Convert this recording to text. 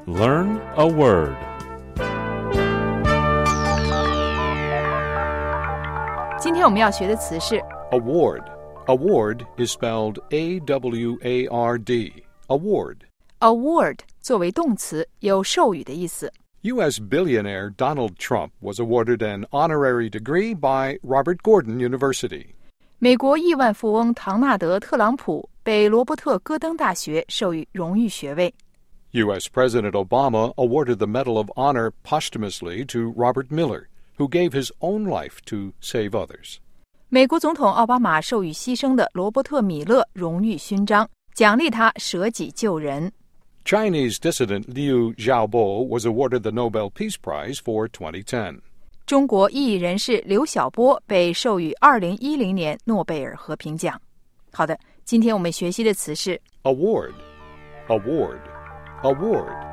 Learn a word. 今天我们要学的词是 Award. Award is spelled A-W-A-R-D. Award. award 作为动词，有授予的意思。 U.S. billionaire Donald Trump was awarded an honorary degree by Robert Gordon University. 美国亿万富翁唐纳德·特朗普被罗伯特·戈登大学授予荣誉学位。 U.S. President Obama awarded the Medal of Honor posthumously to Robert Miller, who gave his own life to save others. 美国总统奥巴马授予牺牲的罗伯特·米勒荣誉勋章，奖励他舍己救人。 Chinese dissident Liu Xiaobo was awarded the Nobel Peace Prize for 2010. 中国异议人士刘晓波被授予2010年诺贝尔和平奖。好的，今天我们学习的词是 Award. Award. Award.